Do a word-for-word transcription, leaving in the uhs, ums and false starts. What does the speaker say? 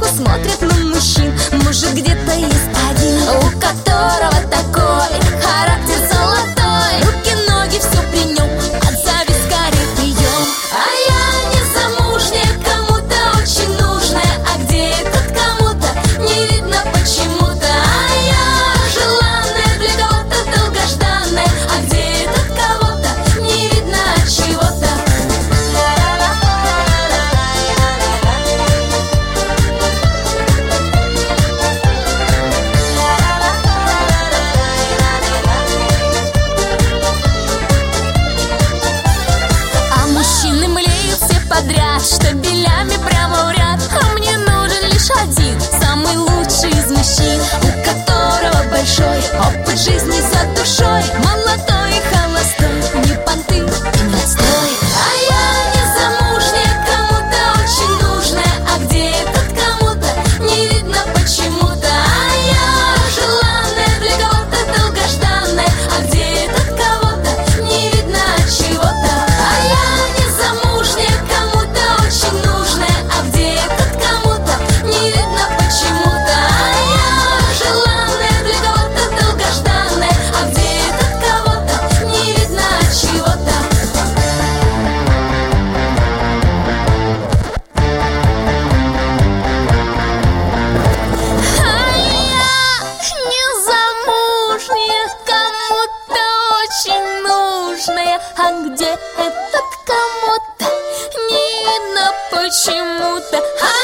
смотрят на мужчин. Может, где-то есть один, у которого такой характер золотой. Руки, ноги, все при нем, отзови скорее прием. А я не замужняя, кому-то очень нужная. А где этот кому-то, не видно почему-то. А я желанная, для кого-то долгожданная. А где этот кого-то, не видно от чего-то. А мужчины млеют все подряд, штабелями прямо в ряд. А мне нужен лишь один, самый лучший из мужчин, у которого большой опыт жизни за душой. Молодой и холостой, не понты и не отстой. А я не замужняя, кому-то очень нужная. А где этот кому-то, не видно почему-то. А я желанная, для кого-то долгожданная. А где этот кого-то, не видно от чего-то. А я не замужняя, кому-то очень нужная. А где этот кому-то, не видно почему-то. А я желанная, для кого-то долгожданная. А где этот кого-то, не видно от чего-то. А я не замужняя, кому-то очень нужная. А где этот кому-то, не видно почему-то. А